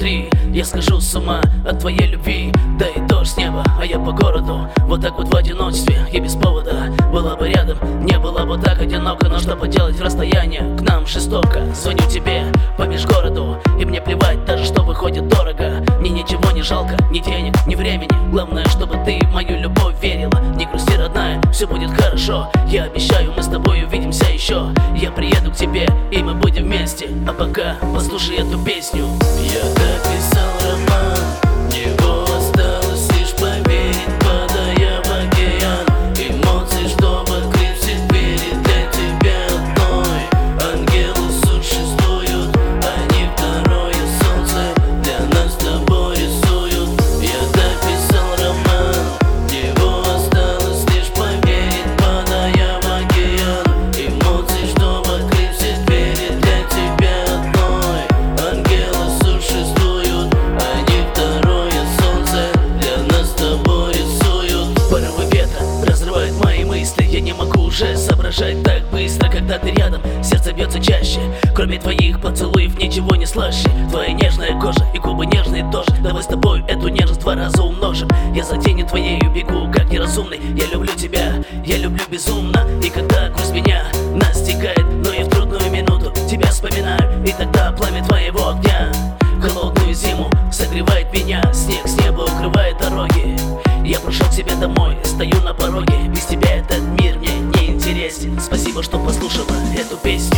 внутри. Я схожу с ума от твоей любви. Да и дождь с неба, а я по городу. Вот так вот в одиночестве и без повода. Была бы рядом, не было бы так одиноко. Но что поделать, расстояние к нам жестоко. Звоню тебе по межгороду, и мне плевать даже, что выходит дорого. Мне ничего не жалко, ни денег, ни времени. Главное, чтобы ты в мою любовь верила. Не грусти, родная, все будет хорошо. Я обещаю, мы с тобой увидимся еще. Я приеду к тебе, и мы будем вместе. А пока послушай эту песню. Я так писал роман, в него осталось лишь поверить, падая в океан эмоций, чтобы открыть все двери для тебя одной. Ангелы существуют, они второе солнце для нас с тобой рисуют. Я так писал роман, в него осталось лишь поверить, падая в океан эмоций, чтобы открыть все двери для тебя одной. Ангелы существуют, они второе солнце для нас с тобой рисуют. Порывы ветра разрывают мои мысли. Я не могу уже соображать так быстро, когда ты рядом. Сердце бьется чаще. Кроме твоих поцелуев ничего не слаще. Твоя нежная кожа и губы нежные тоже. Давай с тобой эту нежность 2 раза умножим. Я за тенью твоею бегу, как неразумный. Я люблю тебя, я люблю безумно. И когда грусть меня настигает, но я в трудную минуту тебя вспоминаю. И тогда пламя твоего огня в холодную зиму согревает меня. Снег с неба укрывает дороги. Я пришел к тебе домой, стою на пороге. Без тебя этот мир мне не интересен. Спасибо, что послушала эту песню.